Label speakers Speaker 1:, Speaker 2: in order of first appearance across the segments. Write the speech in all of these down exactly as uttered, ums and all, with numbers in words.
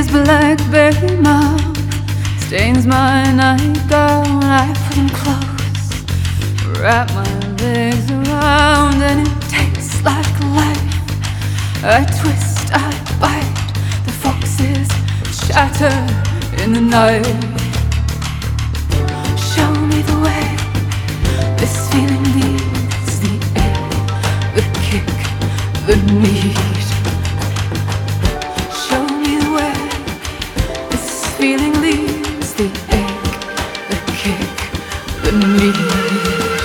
Speaker 1: his blackberry mouth stains my nightgown. I put him close, wrap my legs around, and it tastes like life. I twist, I bite, the foxes shatter in the night. Show me the way, this feeling leads, the ache, the kick, the need. Show me the way, this feeling leads, the ache, the kick, the need.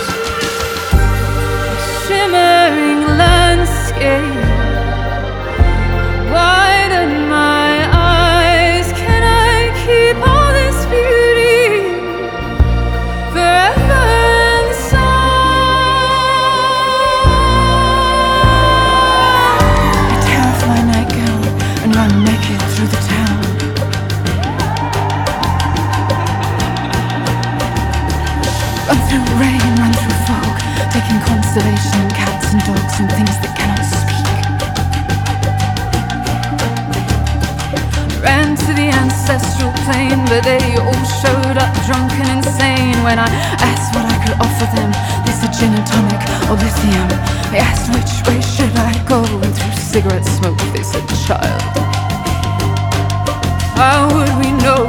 Speaker 1: Shimmering landscape, widen my eyes. Can I keep all this beauty forever inside? I tear off my nightgown and run naked through the town. Run through rain, run through fog, taking consolation in cats and dogs and things that cannot speak. Ran to the ancestral plane, but they all showed up drunk and insane. When I asked what I could offer them, they said gin and tonic or lithium. They asked which way should I go, and through cigarette smoke they said, child, how would we know?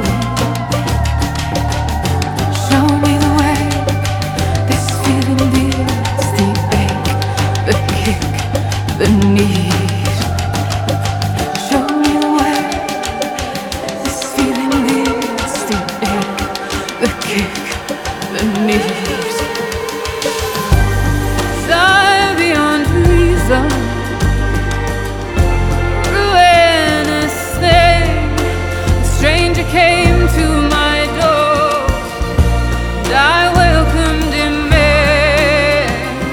Speaker 1: Show me the way, this feeling leaves, the ache, the kick, the need. Show me the way, this feeling leaves, the ache, the kick, the need. Sigh beyond reason, ruinous thing. A stranger came to my door, and I welcomed him in.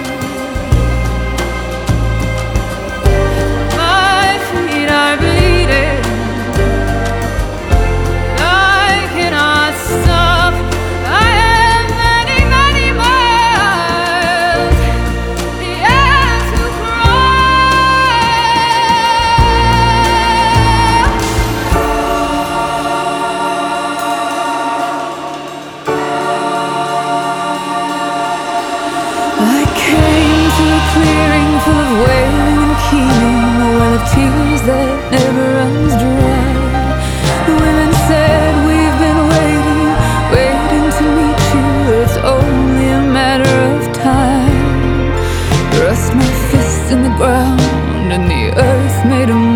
Speaker 1: My feet are bleeding, I cannot stop. I have many, many miles, the air to I came to a clearing full of wailing and keening, a well of tears that never runs dry. The women said, we've been waiting, waiting to meet you. It's only a matter of time. Thrust my fists in the ground, and the earth made a